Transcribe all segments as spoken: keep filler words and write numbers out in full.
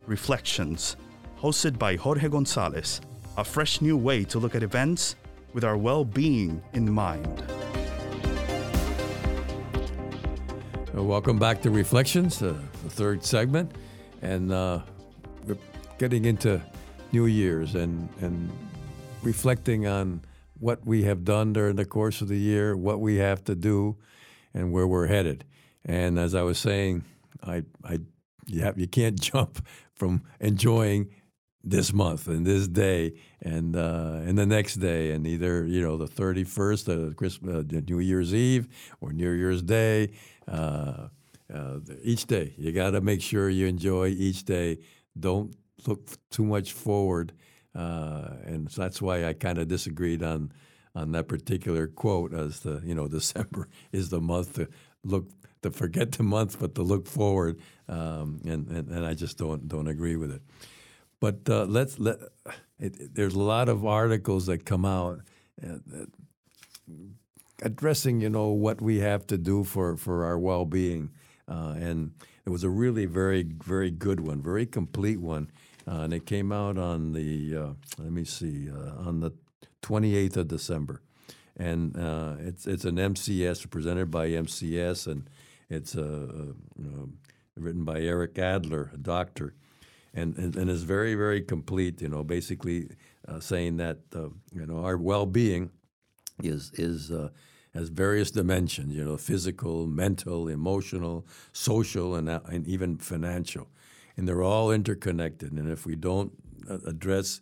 Reflections, hosted by Jorge Gonzalez, a fresh new way to look at events with our well-being in mind. Uh, welcome back to Reflections, uh, the third segment, and uh, we're getting into New Year's and, and reflecting on what we have done during the course of the year, what we have to do, and where we're headed. And as I was saying, I, I, you, have, you can't jump from enjoying this month and this day and uh, and the next day, and either you know the thirty-first, uh, Christmas, uh, New Year's Eve, or New Year's Day. Uh, uh, each day, you got to make sure you enjoy each day. Don't look too much forward, uh, and so that's why I kind of disagreed on on that particular quote. As the you know, December is the month to look to forget the month, but to look forward, um, and, and and I just don't don't agree with it. But uh, let's let. It, it, there's a lot of articles that come out uh, addressing, you know, what we have to do for, for our well-being, uh, and it was a really very very good one, very complete one, uh, and it came out on the uh, let me see uh, on the twenty-eighth of December, and uh, it's it's an M C S presented by M C S, and it's uh, uh, you know, written by Eric Adler, a doctor. And, and and is very, very complete, you know, basically uh, saying that, uh, you know, our well-being is, is uh, has various dimensions, you know, physical, mental, emotional, social, and, uh, and even financial. And they're all interconnected. And if we don't uh, address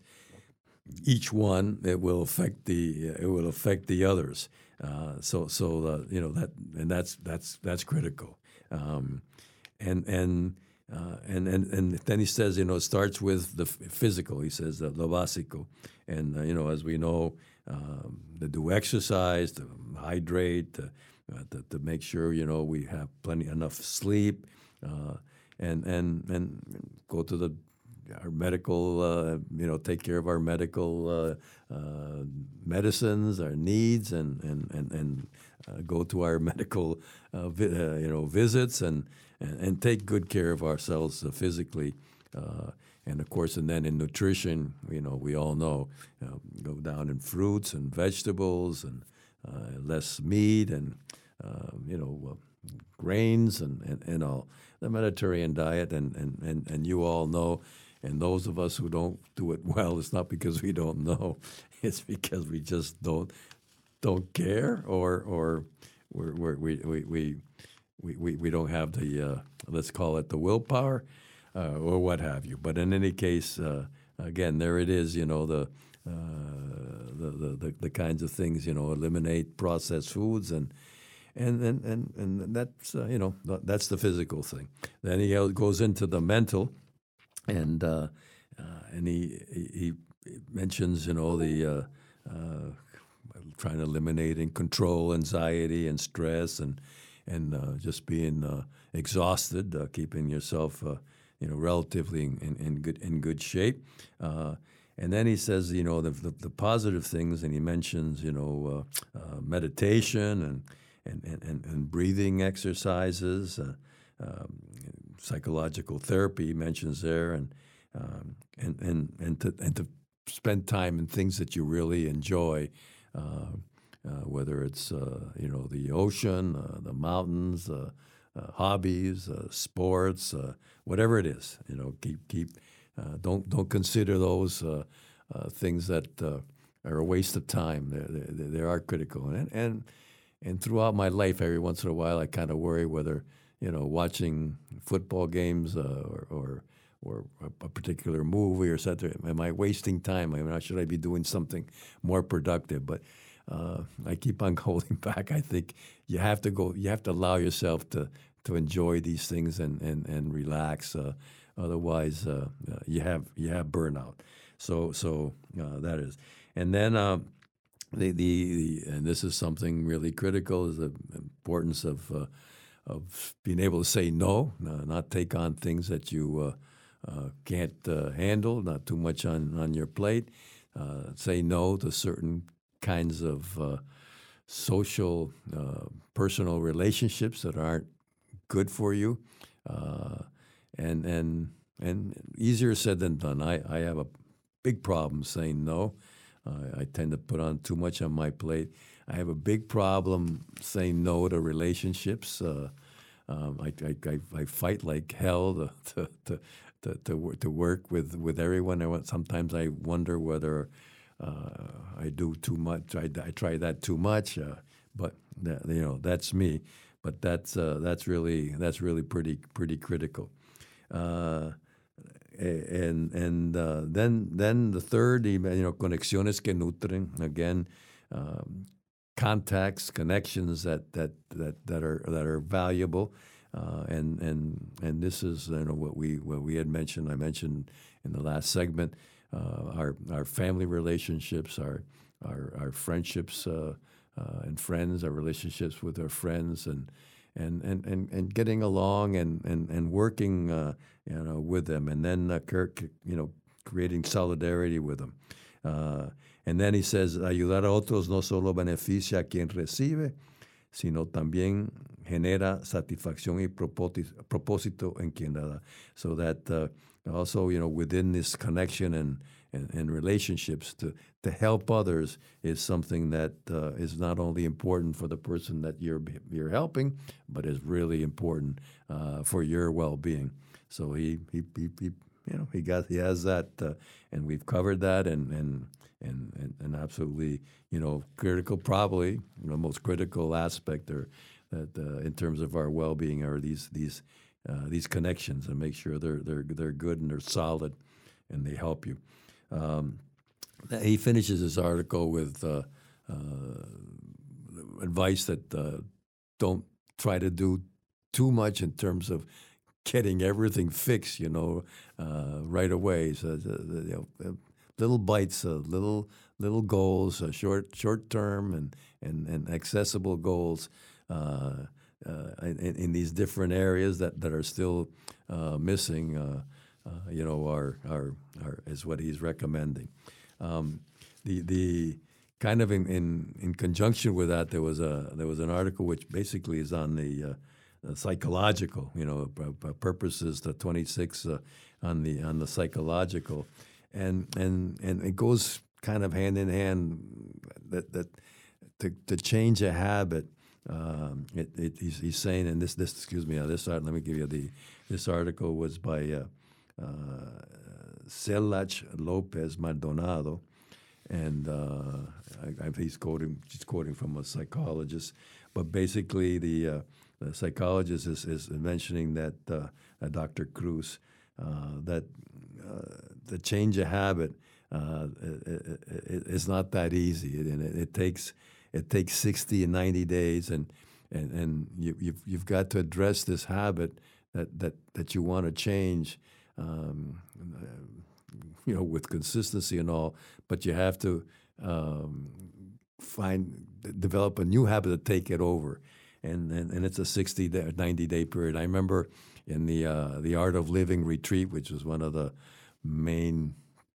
each one, it will affect the it will affect the others. Uh, so so uh, you know that and that's that's that's critical. Um, and and Uh, and, and and then he says, you know, it starts with the physical. He says, uh, lo básico. And, uh, you know, as we know, um, to do exercise, to hydrate, to, uh, to, to make sure, you know, we have plenty, enough sleep, uh, and, and, and go to the our medical, uh, you know, take care of our medical uh, uh, medicines, our needs, and, and, and, and uh, go to our medical, uh, vi- uh, you know, visits, and, and, and take good care of ourselves uh, physically. Uh, and, of course, and then in nutrition, you know, we all know, you know, go down in fruits and vegetables and uh, less meat and, uh, you know, uh, grains and, and, and all. The Mediterranean diet, and, and, and, and you all know. And those of us who don't do it well, it's not because we don't know; it's because we just don't don't care, or or we're, we're, we we we we we don't have the uh, let's call it the willpower, uh, or what have you. But in any case, uh, again, there it is. You know the, uh, the, the the the kinds of things. You know, eliminate processed foods and. And and and, and that's uh, you know that's the physical thing. Then he goes into the mental. And uh, uh, and he, he he mentions, you know, the uh, uh, trying to eliminate and control anxiety and stress, and and uh, just being uh, exhausted, uh, keeping yourself uh, you know relatively in, in good in good shape. Uh, and then he says, you know, the, the the positive things, and he mentions, you know, uh, uh, meditation and and, and, and and breathing exercises. Uh, um, psychological therapy he mentions there, and um, and and and to and to spend time in things that you really enjoy, uh, uh, whether it's uh, you know the ocean, uh, the mountains, uh, uh, hobbies, uh, sports, uh, whatever it is. You know, keep keep uh, don't don't consider those uh, uh, things that uh, are a waste of time. They they, they are critical, and and and throughout my life, every once in a while, I kind of worry whether, you know, watching football games uh, or, or or a particular movie or something, am I wasting time? I mean, should I be doing something more productive? But uh, I keep on holding back. I think you have to go. You have to allow yourself to to enjoy these things and and and relax. Uh, otherwise, uh, uh, you have you have burnout. So so uh, that is, and then. Uh, the, the the and this is something really critical, is the importance of uh, of being able to say no, uh, not take on things that you uh, uh, can't uh, handle, not too much on, on your plate. Uh, say no to certain kinds of uh, social, uh, personal relationships that aren't good for you, uh, and and and easier said than done. I, I have a big problem saying no. Uh, I tend to put on too much on my plate. I have a big problem saying no to relationships. Uh, um, I, I, I, I fight like hell to to to to, to, wor- to work with, with everyone. I want, sometimes I wonder whether uh, I do too much. I, I try that too much, uh, but that, you know that's me. But that's uh, that's really that's really pretty pretty critical. Uh, and and uh, then then the third, you know, conexiones que nutren. Again, um, contacts, connections that that that that are that are valuable. Uh, and and and this is, you know, what we what we had mentioned. I mentioned in the last segment, uh, our our family relationships, our our our friendships uh, uh, and friends, our relationships with our friends, and and and and, and getting along and and and working, uh, you know, with them, and then uh, you know, creating solidarity with them. Uh, and then he says, ayudar a otros no solo beneficia a quien recibe, sino también genera satisfacción y propósito, propósito en quien la da. So that uh, also, you know, within this connection and, and, and relationships, to, to help others is something that uh, is not only important for the person that you're you're helping, but is really important uh, for your well-being. So he, he, he, he you know, he got he has that, uh, and we've covered that, and and. And, and, and absolutely, you know, critical, probably the most critical aspect, or that uh, in terms of our well-being, are these these uh, these connections, and make sure they're they're they're good and they're solid, and they help you. Um, he finishes his article with uh, uh, advice that uh, don't try to do too much in terms of getting everything fixed, you know, uh, right away. So, you know, little bites, uh, little little goals, uh, short short term and, and, and accessible goals uh, uh, in, in these different areas that, that are still uh, missing. Uh, uh, you know, are, are are is what he's recommending. Um, the the kind of in, in, in conjunction with that, there was a there was an article which basically is on the uh, Uh, psychological, you know, uh, purposes. The twenty-six uh, on the on the psychological, and and and it goes kind of hand in hand. That that to to change a habit, um, it, it he's, he's saying, and this this excuse me, uh, this art. Let me give you the this article was by uh, uh, Celach Lopez Maldonado, and uh, I, I, he's quoting he's quoting from a psychologist, but basically the uh, The psychologist is, is mentioning that uh, uh, Doctor Cruz uh, that uh, the change a habit uh, it, it, it's not that easy, and it, it takes it takes sixty and ninety days, and and, and you, you've you've got to address this habit that that, that you want to change, um, you know, with consistency and all, but you have to um, find develop a new habit to take it over. And, and and it's a sixty day, ninety day period. I remember in the uh, the Art of Living retreat, which was one of the main,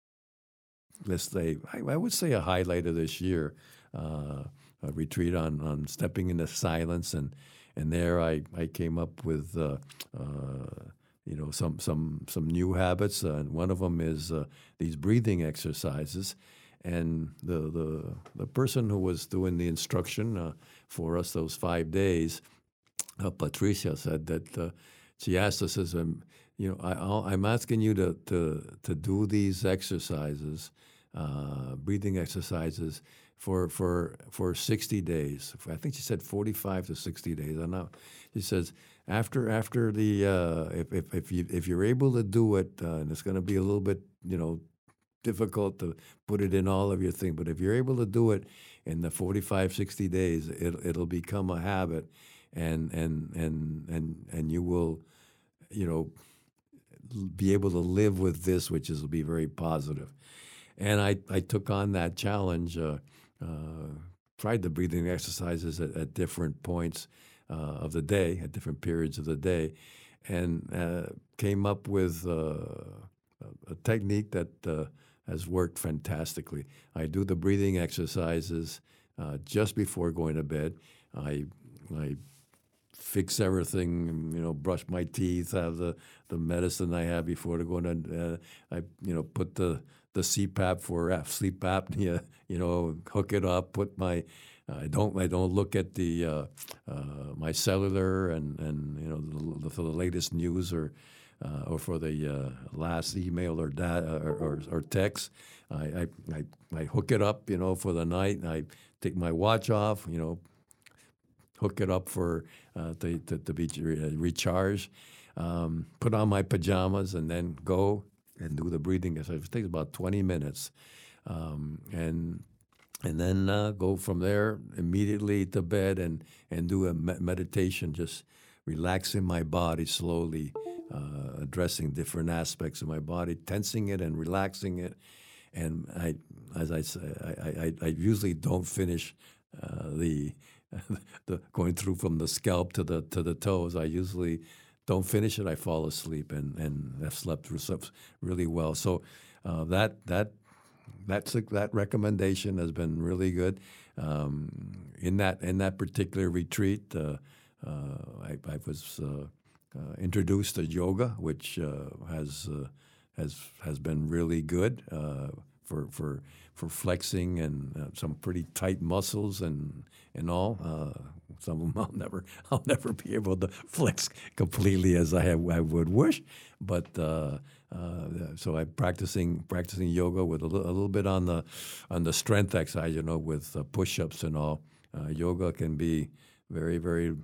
let's say, I, I would say a highlight of this year, uh, a retreat on, on stepping into silence, and and there I, I came up with uh, uh, you know some some some new habits, uh, and one of them is uh, these breathing exercises. And the, the the person who was doing the instruction uh, for us those five days, uh, Patricia, said that uh, she asked us, says, um, you know, I, I'm asking you to to to do these exercises, uh, breathing exercises, for for for sixty days. I think she said forty-five to sixty days. I don't know. She says after after the uh, if if if you if you're able to do it, uh, and it's going to be a little bit, you know, difficult to put it in all of your thing, but if you're able to do it in the forty-five, sixty days, it, it'll become a habit, and and and and and you will, you know, be able to live with this, which is will be very positive. And I, I took on that challenge, uh, uh, tried the breathing exercises at, at different points uh, of the day, at different periods of the day, and uh, came up with uh, a technique that uh, has worked fantastically. I do the breathing exercises uh, just before going to bed. I, I fix everything, you know, brush my teeth, have the, the medicine I have before to go in. Uh, I, you know, put the, the C PAP for uh, sleep apnea, you know, hook it up, put my, uh, I don't I don't look at the uh, uh, my cellular and, and you know, the, for the latest news or uh, or for the uh, last email or, da- or, or, or text. I, I, I, I hook it up, you know, for the night. I take my watch off, you know, hook it up for uh, to, to, to be re- recharged, um, put on my pajamas, and then go and do the breathing exercise. It takes about twenty minutes, um, and and then uh, go from there immediately to bed and and do a me- meditation, just relaxing my body slowly, uh, addressing different aspects of my body, tensing it and relaxing it. And I, as I say, I, I, I usually don't finish uh, the the going through from the scalp to the to the toes. I usually don't finish it. I fall asleep, and, and I've slept through stuff really well. So uh, that that that's that recommendation has been really good. Um, in that in that particular retreat, uh, uh, I, I was uh, uh, introduced to yoga, which uh, has uh, has has been really good uh, for for for flexing and uh, some pretty tight muscles and and all. Uh, some of them I'll never I'll never be able to flex completely as I have, I would wish, but uh, uh, so I'm practicing practicing yoga with a, li- a little bit on the on the strength exercise, you know, with uh, push-ups and all. Uh, yoga can be very very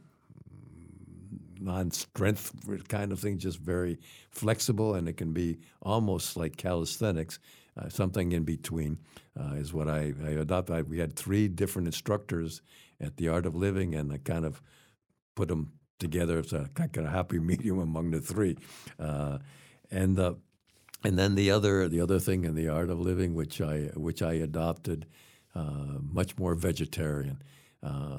non-strength kind of thing, just very flexible, and it can be almost like calisthenics. Uh, something in between uh, is what I, I adopted. I, we had three different instructors at the Art of Living, and I kind of put them together as a kind of happy medium among the three. Uh, and uh, and then the other the other thing in the Art of Living, which I which I adopted, uh, much more vegetarian. Uh,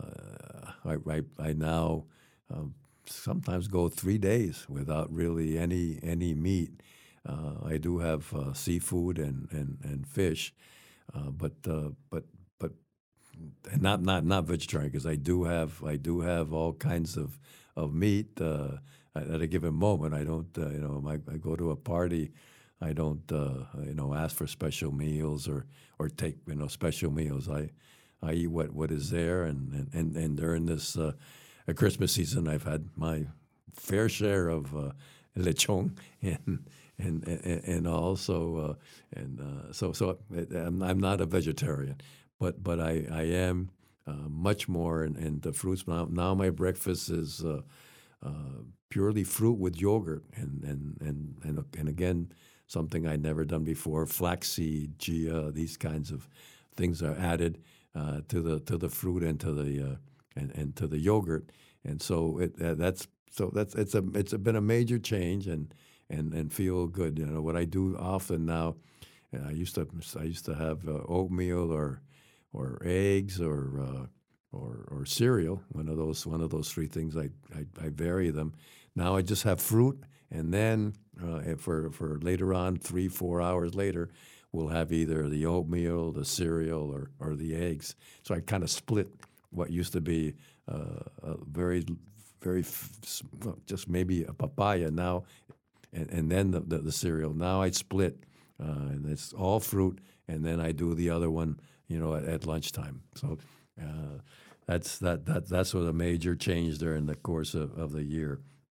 I, I I now um, sometimes go three days without really any any meat. Uh, I do have uh, seafood and, and, and fish, uh, but uh, but but and not not not vegetarian, because I do have I do have all kinds of of meat uh, at at a given moment. I don't uh, you know I, I go to a party, I don't uh, you know ask for special meals or or take you know special meals. I I eat what, what is there, and and and, and during this uh, Christmas season, I've had my fair share of uh, lechon and. And, and and also uh, and uh, so so I'm, I'm not a vegetarian, but but I I am uh, much more in, into fruits now. Now my breakfast is uh, uh, purely fruit with yogurt, and and and and, and again something I'd never done before. Flaxseed, chia, these kinds of things are added uh, to the to the fruit and to the uh, and, and to the yogurt, and so it uh, that's so that's it's a it's a, been a major change and. And, and feel good. You know what I do often now. I used to I used to have uh, oatmeal or or eggs or uh, or or cereal. One of those one of those three things. I, I, I vary them. Now I just have fruit, and then uh, for for later on, three four hours later, we'll have either the oatmeal, the cereal, or or the eggs. So I kind of split what used to be uh, a very very f- well, just maybe a papaya. Now. And, and then the, the, the cereal. Now I split, uh, and it's all fruit, and then I do the other one, you know, at, at lunchtime. So uh, that's that that that's sort of a major change there in the course of, of the year.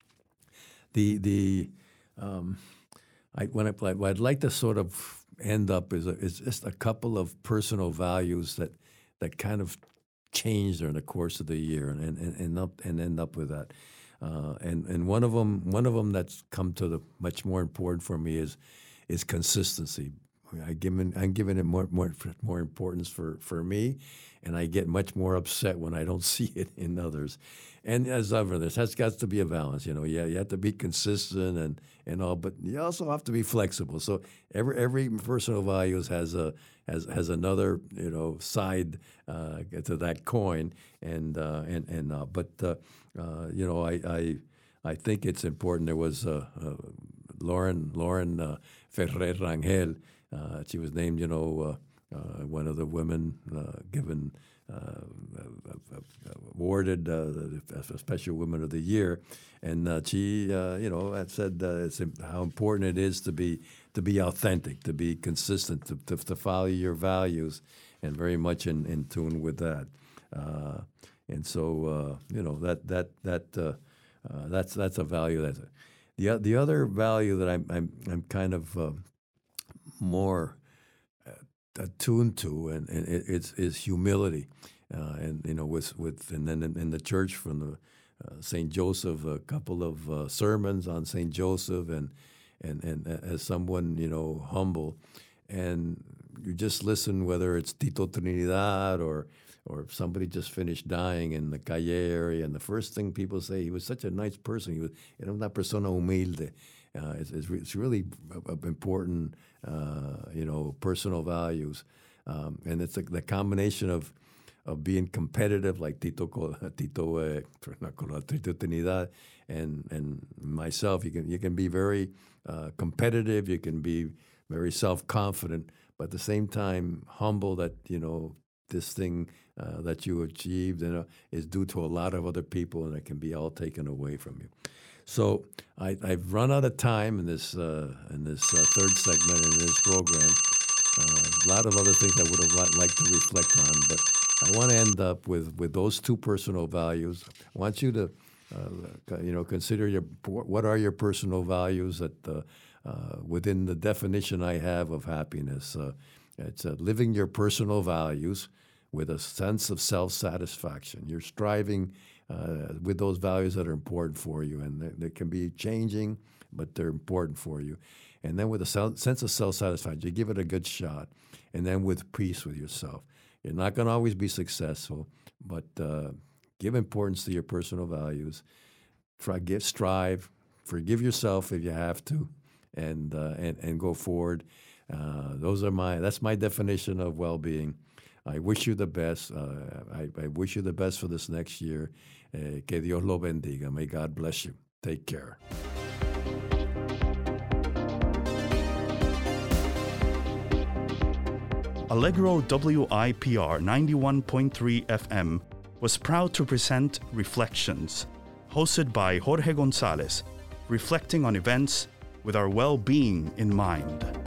The the um, I when I what I'd like to sort of end up is a, is just a couple of personal values that that kind of change during the course of the year, and and and up and end up with that. Uh, and and one of them one of them that's come to the much more important for me is is consistency. I given I'm giving it more more more importance for, for me, and I get much more upset when I don't see it in others. And as ever, this has got to be a balance. You know, yeah, you have to be consistent and, and all, but you also have to be flexible. So every every personal values has a has has another you know side uh, to that coin, and uh, and and uh, but uh, uh, you know I, I I think it's important. There was uh, uh, Lauren Lauren uh, Ferrer Rangel. Uh, she was named, you know, uh, one of the women uh, given uh, uh, awarded uh, a special Woman of the Year, and uh, she, uh, you know, had said uh, it's how important it is to be to be authentic, to be consistent, to, to, to follow your values, and very much in, in tune with that. Uh, and so, uh, you know, that that that uh, uh, that's that's a value. That the the other value that I'm I'm I'm kind of uh, more attuned to, and, and it, it's is humility, uh, and you know, with with and then in, in the church from the uh, Saint Joseph, a couple of uh, sermons on Saint Joseph, and and and as someone, you know, humble, and you just listen, whether it's Tito Trinidad or or if somebody just finished dying in the Calle area, and the first thing people say, he was such a nice person. He was, you know, una persona humilde. Uh, it's, it's, re- it's really important, uh, you know, personal values, um, and it's a, the combination of of being competitive, like Tito Tito uh, Tito Trinidad, and and myself. You can you can be very uh, competitive. You can be very self-confident, but at the same time humble. That, you know, this thing uh, that you achieved, you know, is due to a lot of other people, and it can be all taken away from you. So I, I've run out of time in this uh, in this uh, third segment in this program. Uh, a lot of other things I would have li- liked to reflect on, but I want to end up with, with those two personal values. I want you to, uh, you know, consider your what are your personal values that uh, uh, within the definition I have of happiness. Uh, it's uh, living your personal values with a sense of self-satisfaction. You're striving uh, with those values that are important for you, and they, they can be changing, but they're important for you. And then with a self, sense of self-satisfaction, you give it a good shot, and then with peace with yourself. You're not going to always be successful, but uh, give importance to your personal values. Try, give, strive, forgive yourself if you have to, and uh, and and go forward. Uh, those are my. That's my definition of well-being. I wish you the best. Uh, I, I wish you the best for this next year. Eh, que Dios lo bendiga. May God bless you. Take care. Allegro W I P R ninety-one point three F M was proud to present Reflections, hosted by Jorge Gonzalez, reflecting on events with our well-being in mind.